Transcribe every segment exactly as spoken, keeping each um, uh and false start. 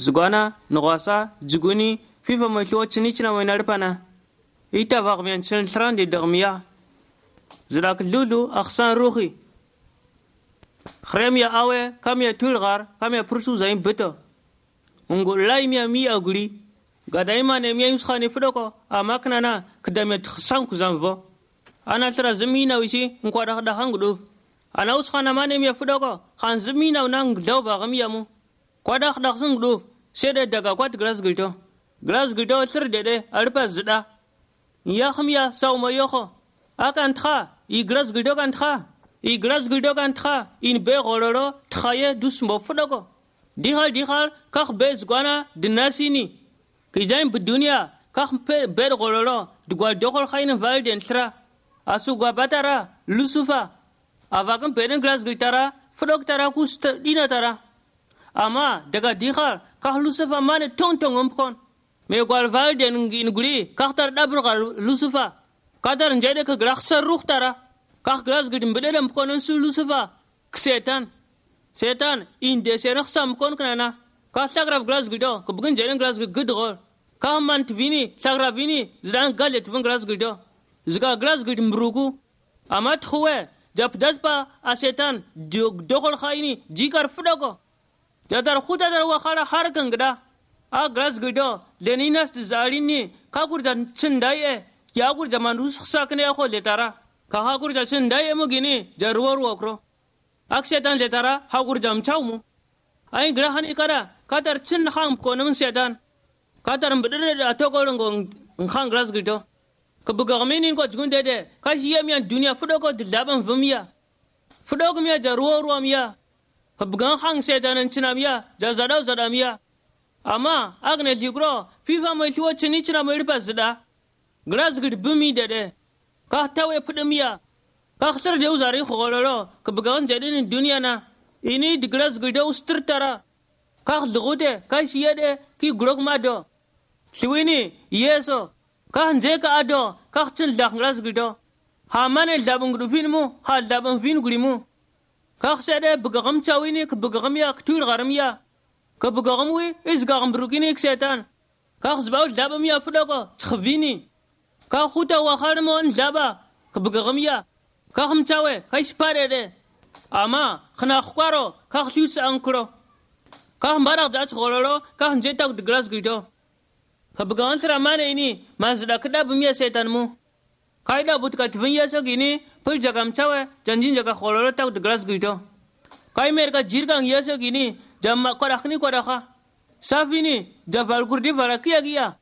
zugana nogasa juguni fifa ma shwo chini china mai narpana ita vagmian chen tran de dagmiya zrak lulu akhsan ruhi khremya awe kamya tulgar kamya pursu zain beto ungo laimya mi aguri gadaima ne mi yuskhani fudoko amakna na kdamet khsan kuzanvo ana tara zamina wishi nkwada da hangudu ana uskhana mane mi fudoko khan zamina nang dawba gamiyamu kwada da khsan gudu sede daga kwat glas gilto glas gilto sir dede arpa zida ya khmiya sawma yokho akan tha i glas gilto kan tha i glas gilto kan tha in be goloro thaye dus mo fudoko dihal dihal kakh bez gwana dinasini kijaim budunya kakh pe ber goloro dugwa dokol khayne valden thra asu gwa batara lusufa avakam peden glas giltara fudok tara kust dina tara ama daga dihal kakh lusufa mane tong tong ompkon me gwal valden in guri kakh tar dabur gal lusufa kadar njede ka glaxar ruh tara kakh glas gidim bedem konon su lusufa ksetan setan in de serach sam kon kana ka sagrab glas gido ko bugun jeren glas gidgol ka man tvini sagrabini zdan galet bun glas gido zga glas gidim brugu amat khwe japdat pa asetan dogol khayni jikar fudago jadar khuda dar wa khara har gangda a glas gido leninas zarini ka gurjan chindaye ya gurja manus sakne ko letara ka ha gurja chindaye mo gini jarwar wakro aksetan letara ha gurjam chawmu ay grahan ikara kadar chin kham ko nam setan kadar mbedere da to ko ngo khang glas gido ka buga minin ko gunde de ka shiya miyan duniya fudo ko dilaban vumiya fudo ko miya jarwar wamiya ka buga khang setan chinamiya jazada zadamiya ama agne ligro fifa mai shiwo chini china mai ribasda glas gid bumi dede ka tawe pudmiya ka khsar de uzari khogololo ka bugan jadin duniya na ini di glas gid ustir tara ka khlugude ka shiyade ki grog mado shiwini yeso ka nje ka ado ka khchil dak glas gid ha mane labung rufinu ha labung fin gulimu ka khsade bugam chawini ka bugam ya ktul garmiya ka bugamwi izgam brugini setan ka khzbaw labam ya fudako tkhvini ka khuta wa kharmon laba ka bugamiya ka khamchawe ka isparede ama khna khwaro ka khus ankro ka mbara da tkhorolo ka nje tak de glas gido ka bugan sra mane ini mazda kada bumiya setan mu kaida butka tvinya so gini pul jagam chawe janjin jaga khorolo tak de glas gido kai mer ka jirgang yeso gini jamma ko rakhni ko rakha safini jabal kurdi barakiya giya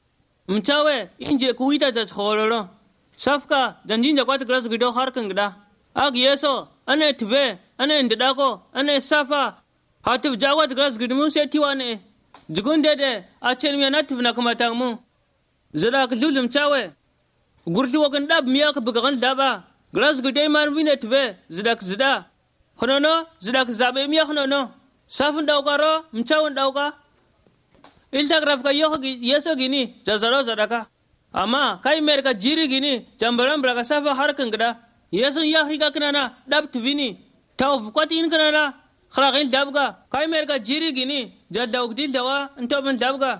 mchawe inje kuita ta khorolo safka janjin jakwat glas gido har kangda ag yeso ane tve ane ndako ane safa hatib jawat glas gidmu se tiwane jugunde de achen mi anat na kuma tangmu zara klulum chawe gurti wogan dab miya ka bugan daba glas gidai man bine tve zidak zida honono zidak zabe miya honono safun daukaro mchawun dauka Instagram ka yo yeso gini jazaro zadaka ama kai merka jiri gini jambaram braga safa har kangda yeso ya higa kanana dab tvini taw fuqati in kanana khlaqil dabga kai merka jiri gini jadda ugdil dawa into ban dabga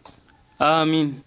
amin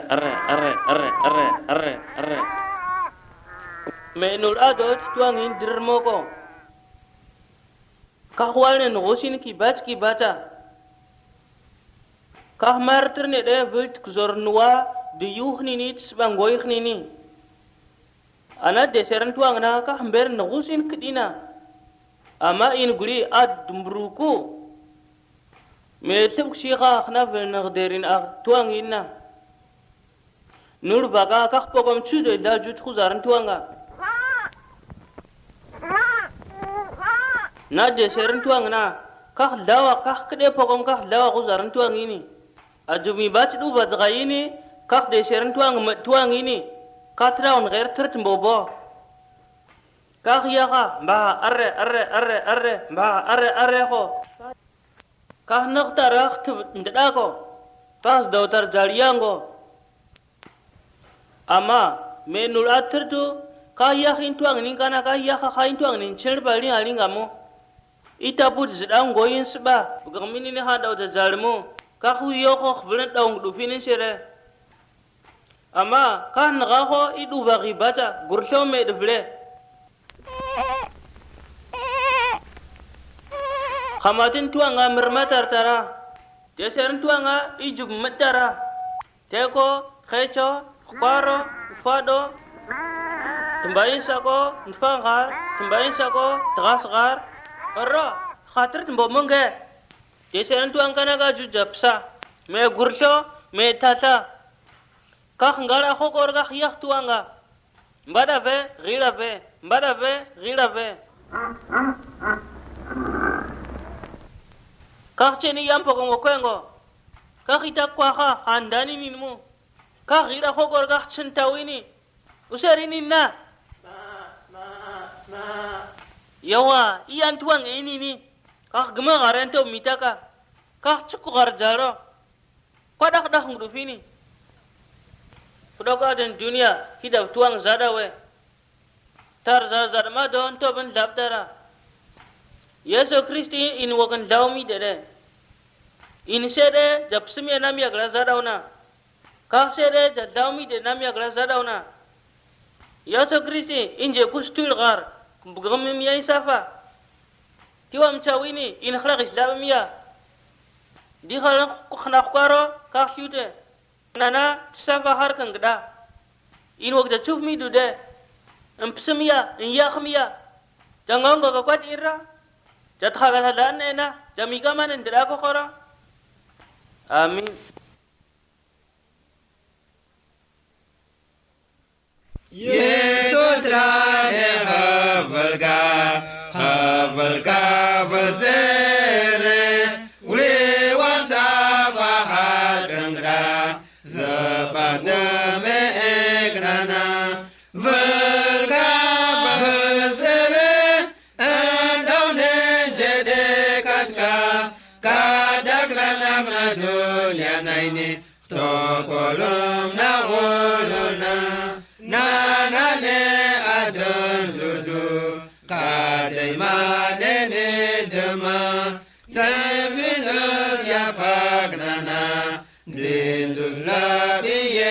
arre arre arre arre arre arre menul adot tuang in dirmoko kahwalne nosin ki bach ki bacha kah martir ne de vult kzornwa de yuhni nit sbangoykhni ni ana de seran tuang na kah mber nosin kidina ama in guri ad dumbruku me tib shiga khna vel nagderin ag tuang inna nur baga kah pogom chude da jut khuzaran tuanga na de seran tuang na kah dawa kah kede pogom kah dawa khuzaran tuang ini ajumi bach du bazga ini kah de seran tuang tuang ini katra on ghair trt mbobo kah ya ka ba arre arre arre arre ba arre arre ko kah naqta rakht ndada ko tas dautar jariyango ama menul atrtu kah ya khin tuang nin kana kah ya ka khin tuang nin cher bali alingamo ita put zidang goyin sba gamini ni hada da jalmo kah yo ko khblan daung du finin sere ama kah naga ko idu bagi baca gursho me devle khamatin tuanga mermatar tara jeseran tuanga ijub matara teko khecho khparo fado tembayin sako nfangar tembayin sako traasgar ro khatir tembo menge jeseran tuanga naga jujapsa me gursho me tata kah ngara khokor ga khiyah tuanga mbada ve gira ve mbada ve gira ve kah cheni yam pogongo kwengo kah ita kwa kha handani ninmu kah gira khokor ga chintawini usarini na yawa iyan tuang ini ni kah gema garento mitaka kah cukup garjaro padak dah ngudufini Kudoka dan dunia kita tuang zada we tar za zarma don to ben labdara Yesu Kristi in wakan daumi dede in sede japsimi nam ya gla zadauna ka sede ja daumi de nam ya gla zadauna Yesu Kristi in je kustul gar bugam mi ay safa tiwam chawini in khlaq islamia di khalaq khna kharo ka hyude nana safa har kan gda in wagda chuf mi dude am psmiya in yakhmiya jangang ga kwat irra jat khaga dan ena jamika man ndra ko khora amin yeso tra ne havalga havalga vazere ule wasafa hadanga Zabadna me egrana Vulga vazere Andaune jede katka Kadagrana gradunya naini Tokolum na goluna Nana ne adun ludu Kadaimane ne dema Savinus ya fagnana Lindus labiye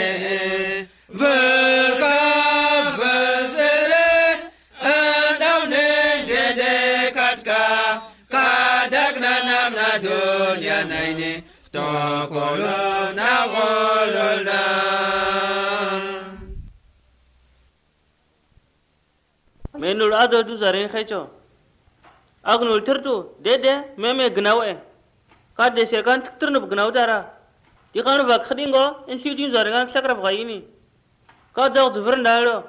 Vulga vazere Andaune jede katka Kadagrana na dunya naini Tokolum na goluna menul ado du zarin khecho agnul tertu dede meme gnawe ka de sekan ternu gnaw dara di kan bak khadingo in sidin zarin sakraf gayini ka daw zvrn dalo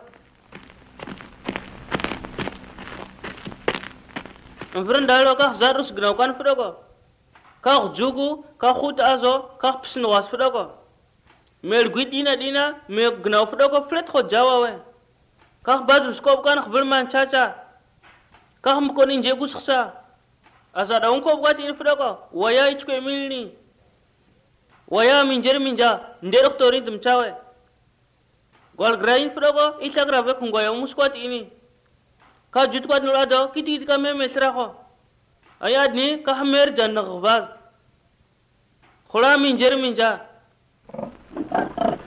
vrn dalo ka zarus gnaw kan frogo ka jugu ka khut azo ka psn was frogo mel guidina dina me gnaw frogo flet kho jawawe kah badus kop kan khbir man chacha kah mkon inje guskhsa asa daun kop gati in frogo waya ichko emilni waya min jer min ja nde doktori dum chawe gol grain frogo isagra be kungo ya muskwat ini ka jutkwat nulado kiti ka me mesra kho ayad ni kah mer jan khbaz khula min jer min ja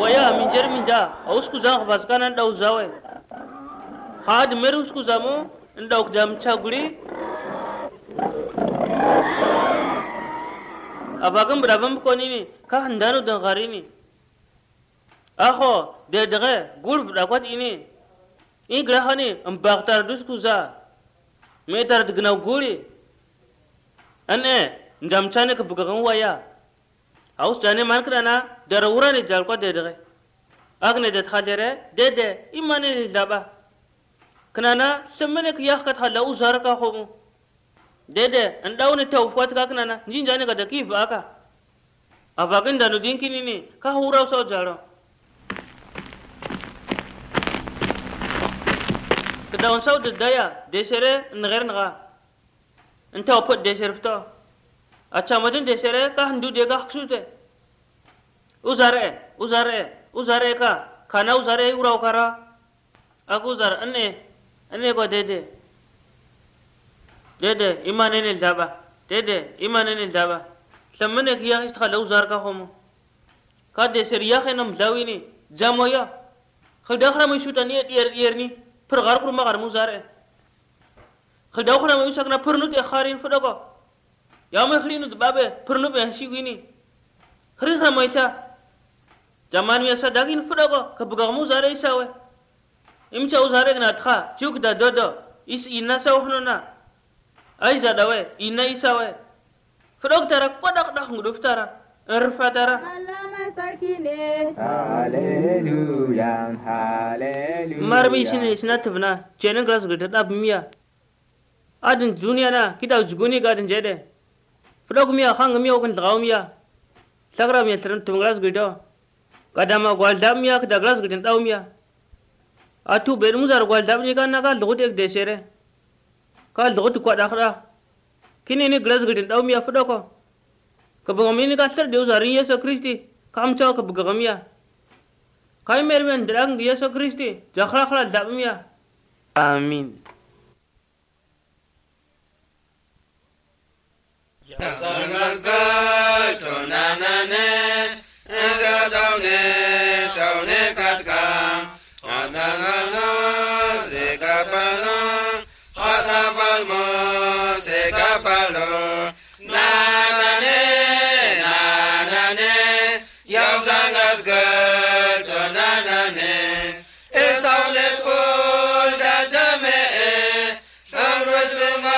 waya min jar min ja ausku zan baskanan dau zawe had merus ku zamu ndok jam chaguri abagam brabam ko ni ka handaro da gari ni akho de de gul brakwat ini in grahani am bagtar dus ku za metar digna guri ane jam chane ka bugan waya aus jane man krana darawura ni jal ko de de agne de khadere de de imane daba kanana semmene ka yakat hala uzar ka khomu dede an dawne tawfat ka kanana jin jane ka daki ba ka abagin da no dinkini ni ka hura so jaro kada on saw de daya de sere ngher nga anta opot de sere fto acha madin de sere ka handu de ga khsute uzare uzare uzare ka kana uzare uraw kara aku uzar anne anne ko dede dede imane ne daba dede imane ne daba sammane kiya istkhala uzar ka khomo ka de ser ya khenam lawini jamoya khada khra mishutani yer yerni pergar kur magar muzare khada khra mishakna pernu de kharin fadago ya me khlinu babe pernu be shigini khri khra maisa zaman ya sadagin fadago ka buga muzare isawe imcha uzare na tha chuk da dodo is inna sawhnuna ai zadawe inna isawe fadog tara kodak dak nguduf tara erfa tara Alama sakine hallelujah hallelujah marbi shine shina tubna chenen gras gata dab miya adin duniya na kita juguni gadin jede fadog miya khang miya kun lagaw miya sagra miya tran tum gras gata kadama gwalda miya kada gras gata daw miya atu ber muzar gwalda ni kan na ka lugut ek desere ka lugut ko dakhra kini ni gras gata daw miya fadoko ka bugami ka sar deus arin yeso kristi kam chaw ka bugamiya kai mermen drang yeso kristi jakhra khra dabmiya amin Sangasga tonanane ezadawne shaune katka ananana zekapalo hatapalmo sekapalo nanane nanane yausangasga tonanane esaune tkul dadame amrus bima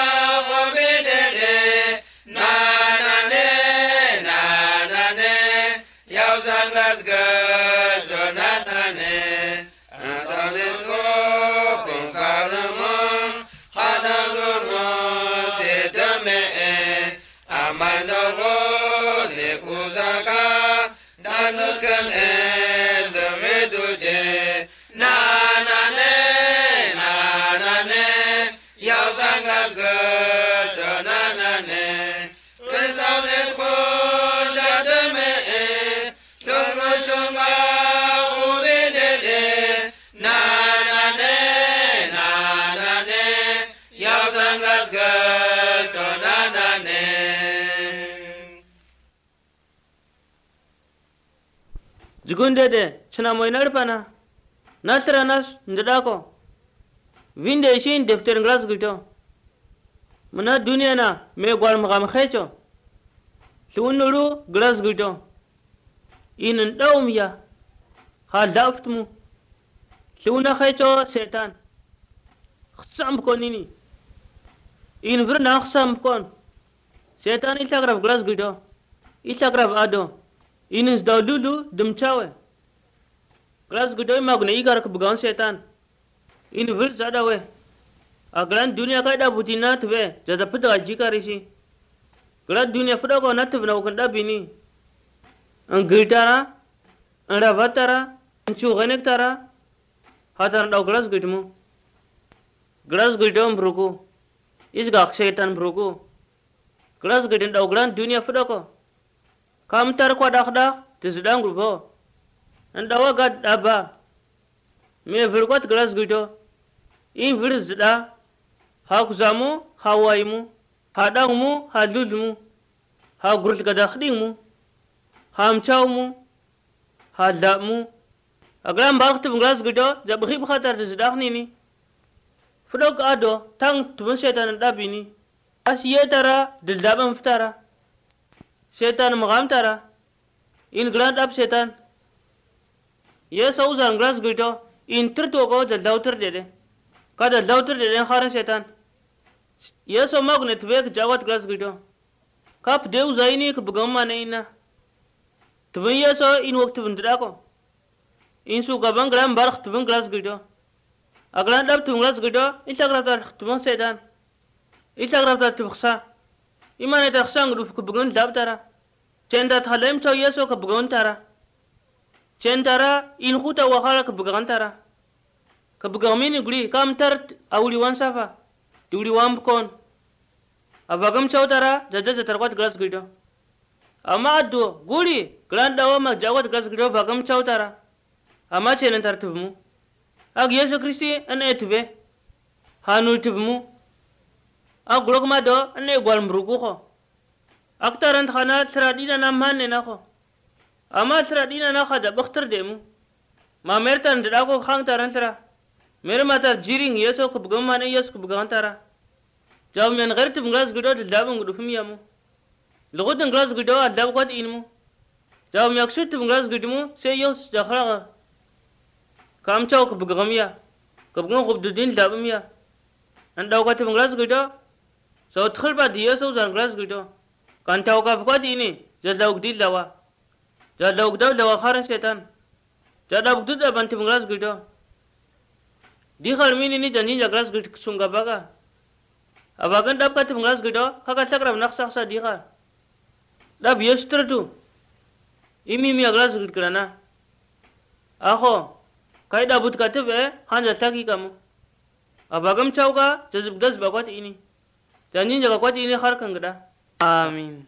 Jugundede china moy narpana nasra nas ndadako vinde shin defter glas gito muna duniya na me gwal magam khecho sunuru glas gito inin dawmiya ha daftmu suna khecho setan khsam konini in vrna khsam kon setan ilagrab glas gito ilagrab ado inis dawlulu dumchawe glas gudoy magna igar ka bugan setan in vir zadawe agran dunia ka da butina tbe jada pida jikarishi glas dunia fada ko nat bna ko da bini an gitara an ravatara an chuganek tara hadar daw glas gitmu glas gidom bruku is ga setan bruku glas gidin daw gran dunia fada ko kam tar ko dakhda tisdang rubo andawa gad daba me virgot glas gito in vir zida ha kuzamu ha waimu ha dangmu ha lulmu ha gurut ga dakhdingmu ha amchawmu هادامو أقلام باركت بغلاس قدو زبخي بخاطر تزداخنيني فلوك أدو تان تبن شيطان الدابيني أسيه ترى دلدابا مفتارا شيطان مغام ترى إن غلان داب شيطان يسو زان غلاس قدو إن ترتوكو دلداو تردده كادا دلداو تردده خارن شيطان يسو مغنت بيك جاوات غلاس قدو كاب ديو زايني كبغم نينا تبن يسو إن وقت بندراكو إن سو غبان غلام بارك تبن غلاس قدو أغلان داب تبن غلاس قدو إلا غرابتار تبن شيطان إلا غرابتار تبخصا إما نتخصان غروف كبغن داب تارا چندا تحلم چو يسو كبغن تارا چندارا إن خوتا وخارا كبغن تارا كبغميني غلي كام ترت أولي وان صفا دولي وان بكون أبغم چو تارا ججا ترقات غلاس قدو أما أدو غولي غلان داو ما جاوات غلاس قدو بغم چو تارا أما چنن ترتبمو أغ يسو كريسي أن أتبه هانو تبمو أغ غلوك ما دو أن يقوال مروكو خو أكتر أنت خانا سرادينا نمان نناخو أما سرادينا ناخا دا بختر ديمو ما مرتان دراكو خان تاران سرا مير ما تار جيرين يسو كبغم مانا يسو كبغان تارا جاو من غير تبغلاس قدو دلدابن قدو فميامو لغوتن غلاس قدو أدلاب قد إنمو جاو ميكسو تبغلاس قدمو سي يوس جاخراغا كام چاو كبغم يا كبغم خب دودين دابم يا أنداو قد تبغلاس قدو سو تخل با ديسو زان غلاس قدو كان تاو كبغد إني جداو قديل لوا جداو قدو لوا خارن شيطان جداو قدو دابن تبغلاس قدو دي خالمين إني جانين جغلاس قدو سنگا باغا أباغن داب قد تبغلاس قدو خاكا سكرم نقصاقسا دي خال داب يستردو إمي مي غلاس قدو كرانا أخو كاي دابوت كاتب إيه خانجا ساكي كامو أباغم چاوكا جزب دس باقوات إني جانين جغاقوات إني خاركن قدا آمين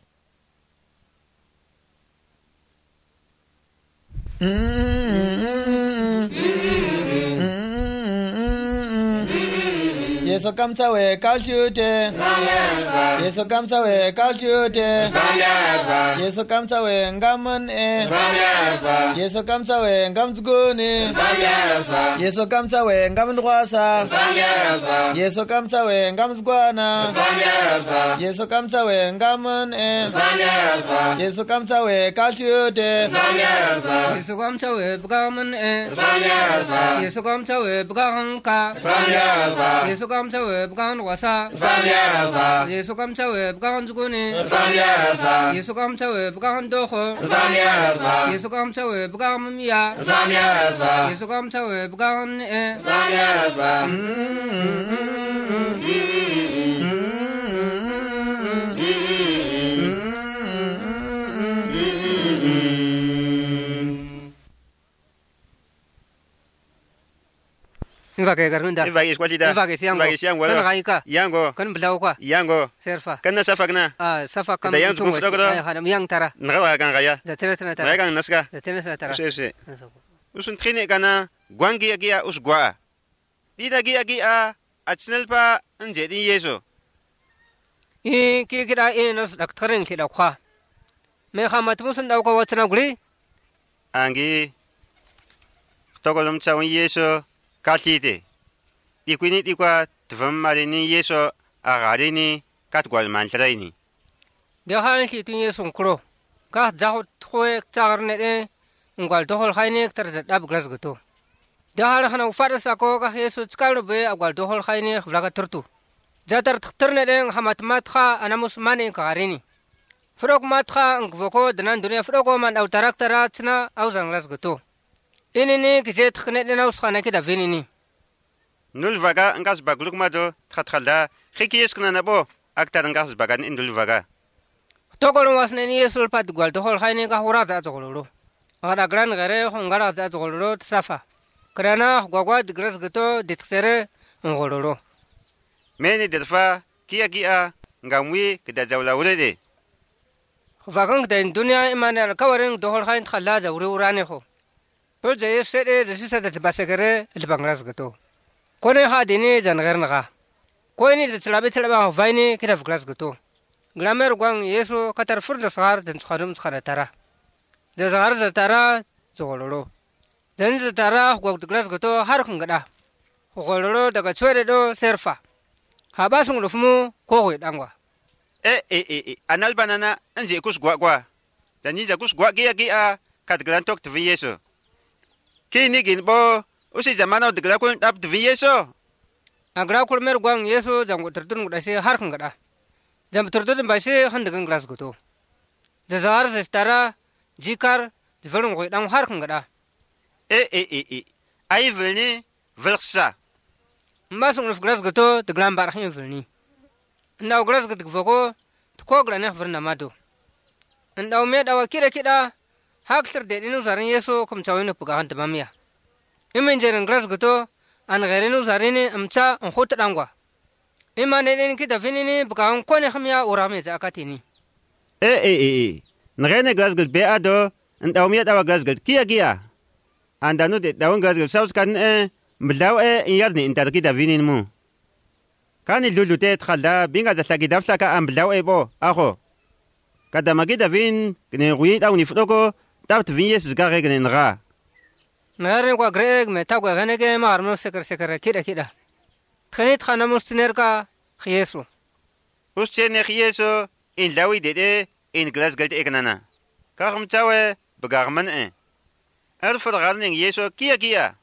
Yeso kamsa we kalchute Yeso kamsa we kalchute Yeso kamsa we ngaman e Yeso kamsa we ngamzguni Yeso kamsa we ngamndwasa Yeso kamsa we ngamzgwana Yeso kamsa we ngaman e Yeso kamsa we kalchute Yeso kamsa we bgaman e Yeso kamsa we bganka Yeso kamsa we bgan wasa Yesu kamsa we bgan zuguni Yesu kamsa we bgan doho Yesu kamsa we bgan miya Yesu kamsa we bgan e Invake garunda. Invake squatida. Invake siango. Invake siango. Kan gaika. Yango. Kan blau kwa. Yango. Serfa. Kan nasafakna. Ah, safa kam. Da yang tuku fudo kodo. Ay hanam yang tara. Ngawa kan gaya. Zatena tena tara. Gaya kan naska. Zatena tena tara. Se se. Usun trine kana gwangi agia usgwa. Dida gi agia atnelpa njedi yeso. I kira kira ini nos daktarin kira kwa. Me khamat musun daw ko watsana guli. Angi. Togolum chawon yeso. Kalide. Ikwini ikwa tvam marini yeso agarini katgwal mantraini. De han ki tin yeso kro. Ka zaho thoe chagarne de ngal dohol khayne tar dab glas goto. De har khana ufar sako ka yeso chkal be agal dohol khayne khvlaga turtu. Jatar tkhterne de hamat mat kha anamus mane karini. Frog mat kha ngvoko danan dunia frogo man au tarak taratsna au zanglas goto. Inini kizet khne de naus khana ke da vinini. Nul vaga ngas bagluk mado khatkhalda khikiyes kana nabo aktar ngas bagan indul vaga. Togolon wasne ni yesul pat gwal dohol khayne ka hura za zogolo. Ara gran gare khongara za zogolo safa. Krana gwagwa digras goto ditsere ngololo. Meni derfa kia kia ngamwi kida jawla urede. Vagang den dunia imanal kawaring dohol khayn khalla za uri urane kho. Pul jaye sede jisisa de basagare ilbangras goto. Kone khadini jangarnaga. Koini zlabe tlaba vaini kidaf glas goto. Grammar gwang yeso katar furda sar den kharum khanatara. De zar zatara zololo zanzi tara gwag glas goto har kan gada gololo daga chwere do serfa haba sung lufmu ko hoy dangwa e e e anal banana anje kus gwa gwa dani ja kus gwa gia gia kat gran tok tvi yeso kini gin bo usi zamana de gra kun tap tvi yeso agra kul mer gwang yeso jango tertun guda se har kan gada jam tertun ba se han daga glas goto zazar se tara jikar zvelung hoy dang har kan gada e e e e ai vilni vilsa masung luf glas goto de glam bar hin vilni ndaw glas goto foko ko gra ne verna mado ndaw me dawa kida kida haksir de dinu zarin yeso kum chawino puga han tamamiya imen jeren glas goto an gerenu zarine amcha on khot dangwa imane den kida finini puga on kone khamiya urame zakatini e e e ngene glas goto be ado ndaw me dawa glas goto kia kia andanu de dawan glas goto saus kan e mlaw e yarni intar kida vinin mu kani lulu te tkhalla binga da sagi dafsa ka am mlaw e bo aho kada magida vin kne gui dawni fotoko tabt vin yes zgare gnen ra nare kwa greg me ta kwa gane ke mar mo sekar sekar kida kida khani khana mustiner ka khiesu usse ne khieso in lawi de de in glas galt eknana ka khum chawe bagarman e er forgarning yeso kia kia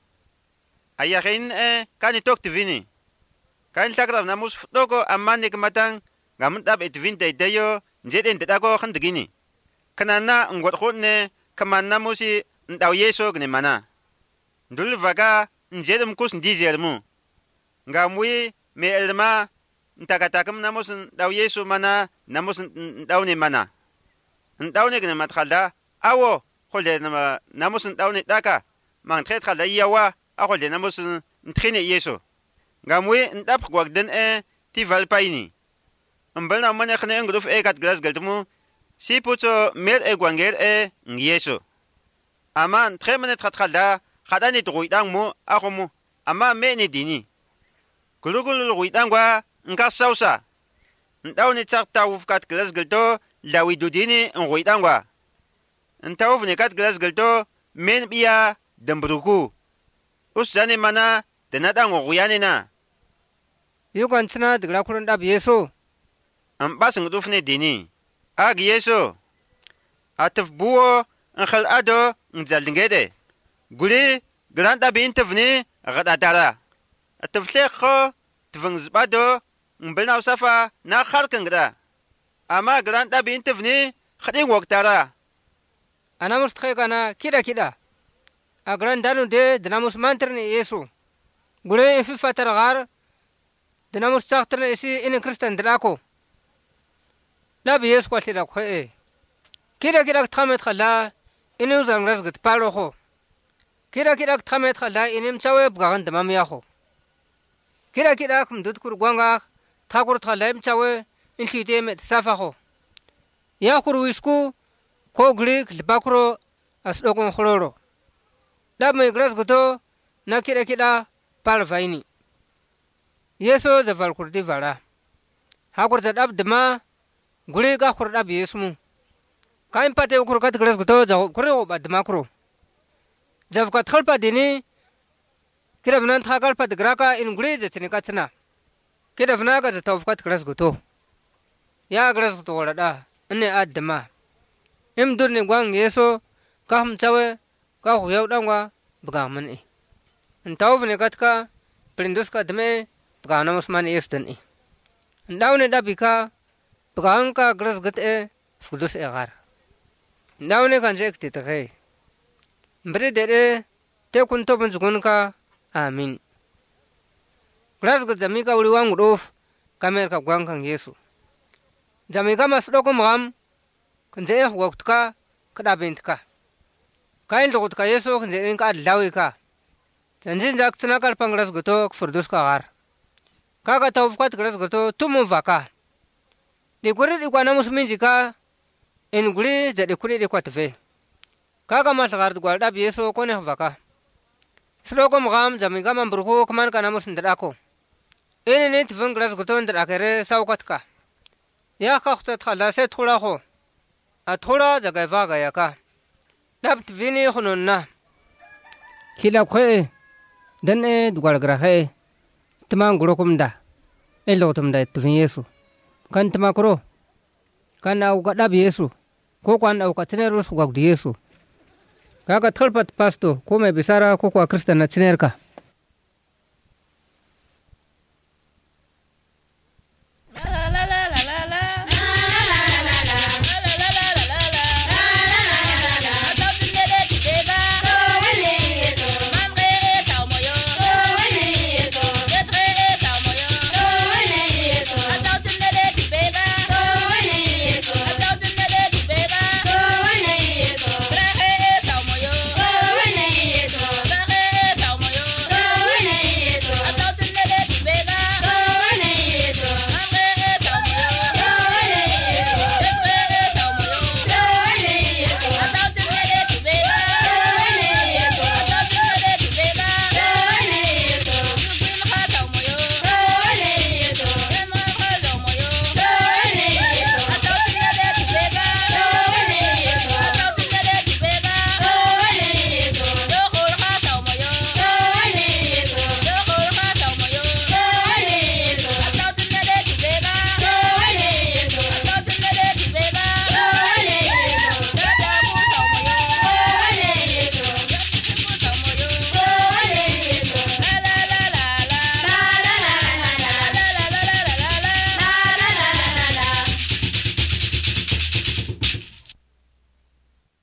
ayahin e kani tok tvini kan tagrab namus fotoko amane kmatang gamun tab et vin de deyo njeden de ko khandgini kanana ngot khone kamanna musi ndaw yeso gne mana ndul vaga njedum kus ndijermu ngamwi me elma ntakatakam namus ndaw yeso mana namus ndawne mana ndawne gne matkhalda awo khole namus ndawne daka mang tret khala yawa akhole namus ntrine yeso ngamwi ndap gwagden e ti valpaini mbal na mane khne nguduf e kat glas galtmu si puto mer e gwanger e yeso aman tre mane tratkhada khadani tuidang mu akhumu ama me ni dini kulugul ruidangwa nka sausa ndawni chak tawuf kat glas galto lawi dudini ruidangwa ntawuf ne kat glas galto men biya dambruku usane mana denadang ruyane na yukan chna digla kurun dab yeso am basing dufne dini ag yeso atf buo an khal ado njaldingede guli granda bintevni gada dara atfle kho tvings bado mbelna safa na kharkangda ama granda bintevni khadi woktara anamus khegana kida kida agran danu de dinamus mantrne yeso gule fi fatar gar dinamus chaqtrne isi in kristan drako la biyes kwati da khoe kida kida thamet khala inu zangras gat palo kho kida kida thamet khala inim chawe bgagan damam ya kho kida kida kum dut kur gwanga thakur thalaim chawe in thite met safa kho ya kur wisku ko glik lbakro asdokon khloro la me gras goto na kida kida pal vaini yeso da val kurdi vala hakur da dab dama gure ga khurda bi yesmu kaim pate ukur kat gras goto ja kure ba dama kro jab ka thalpa dini kira bnan thagal pat graka in gure je tini katna kira bna ga ta ufkat gras goto ya gras goto wala ne adama im durni gwang yeso ka hum chawe ka huyau dangwa buga man e ntaw ne katka prindus ka dme buga na musman yestan e ndaw ne dabika buga ka gras gat e fudus e gar ndaw ne kan jek te te mbre de te kun to bun zugun ka amin gras gat dami ka uri wang rof kamer ka gwang kan yesu jami ka mas do ko mam kan je e wakt ka kada bint ka kain lo ka yeso kan je ka lawi ka janjin jak tsna kal pangras goto furdus ka gar kaga taw fkat gras goto tumu vaka di gure di kwana musmin jika en gure de kure di kwatve kaga mas gar gwal dab yeso ko ne vaka sloko mgam jami gam burko kaman kana musin dako ene ne tvang gras goto ndra kere sawkat ka ya khafta khala se thoda ho a thoda jaga vaga ya ka dab tvini khununna kila khoe dan e dugal grahe tmang gurokumda elotumda tvin yesu kan tmakro kan au ga dab yesu ko kan au ka tenerus gwagdi yesu kaga tholpat pasto ko me bisara ko kwa kristana chinerka